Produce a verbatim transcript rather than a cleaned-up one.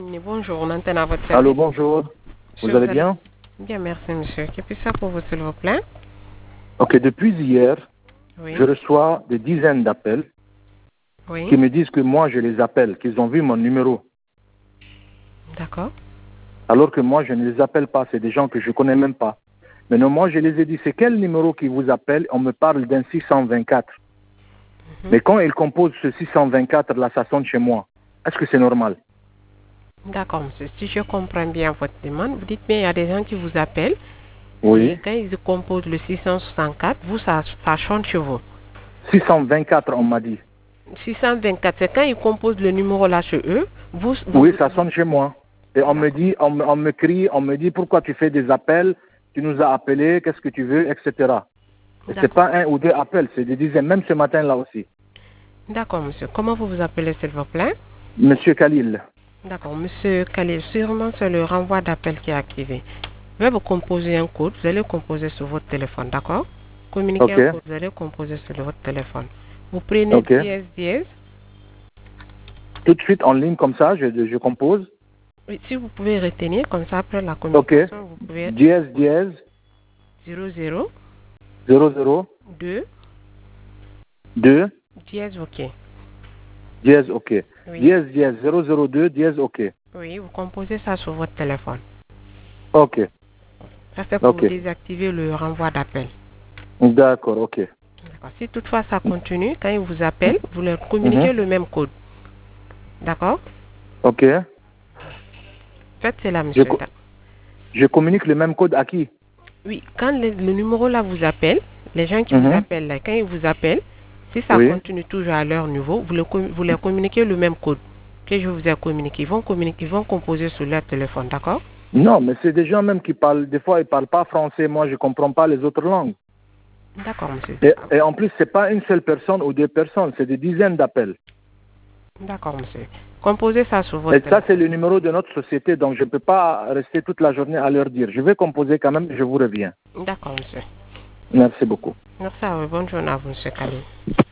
Bonjour, on entend à votre service. Allô, bonjour. Monsieur, vous allez bien? Bien, merci, monsieur. Que puis ça pour vous, s'il vous plaît? Ok, depuis hier, Oui. je reçois des dizaines d'appels Oui. qui me disent que moi, je les appelle, qu'ils ont vu mon numéro. D'accord. Alors que moi, je ne les appelle pas. C'est des gens que je ne connais même pas. Maintenant, moi, je les ai dit, c'est quel numéro qui vous appelle? On me parle d'un six cent vingt-quatre. Mhm. Mais quand ils composent ce six cent vingt-quatre, là, ça sonne chez moi. Est-ce que c'est normal? D'accord, monsieur. Si je comprends bien votre demande, vous dites bien il y a des gens qui vous appellent. Oui. Et quand ils composent le six cent soixante-quatre, vous, ça, ça chante chez vous. six cent vingt-quatre, on m'a dit. six cent vingt-quatre, c'est quand ils composent le numéro là chez eux, vous... vous Oui, ça sonne chez moi. Et on me dit, on, me- on me crie, on me dit pourquoi tu fais des appels, tu nous as appelés, qu'est-ce que tu veux, et cetera. Et c'est pas un ou deux appels, c'est des dizaines, même ce matin là aussi. D'accord, monsieur. Comment vous vous appelez, s'il vous plaît? Monsieur Khalil. D'accord, monsieur Khalil, sûrement c'est le renvoi d'appel qui est activé. Je vais vous composer un code, vous allez composer sur votre téléphone, d'accord? Communiquer Ok. un code, vous allez composer sur votre téléphone. Vous prenez Ok. dièse dièse. Tout de suite en ligne comme ça, je, je compose. Oui, si vous pouvez retenir, comme ça après la Ok. communication, vous pouvez Dièse, dièse, zéro zéro zéro zéro, deux deux, dièse ok. dièse, ok. Oui. Dièse, dièse, zéro zéro deux, dièse, ok. Oui, vous composez ça sur votre téléphone. Ok. Ça c'est pour Ok. désactiver le renvoi d'appel. D'accord, ok. D'accord. Si toutefois ça continue, quand ils vous appellent, vous leur communiquez Mhm. le même code. D'accord? Ok. Faites cela, Je, monsieur. co- je communique le même code à qui? Oui, quand le, le numéro là vous appelle, les gens qui vous Mhm. appellent là, quand ils vous appellent, si ça Oui. continue toujours à leur niveau, vous, le, com- vous leur communiquez le même code que je vous ai communiqué. Ils vont communiquer, ils vont composer sur leur téléphone, d'accord? Non, mais c'est des gens même qui parlent, des fois ils parlent pas français, moi je comprends pas les autres langues. D'accord, monsieur. Et, et en plus, c'est pas une seule personne ou deux personnes, c'est des dizaines d'appels. D'accord, monsieur. Composez ça sur votre Et ça, téléphone. c'est le numéro de notre société, donc je ne peux pas rester toute la journée à leur dire. Je vais composer quand même, je vous reviens. D'accord, monsieur. Merci beaucoup. Merci à vous. Bonne journée à vous, monsieur Khalil.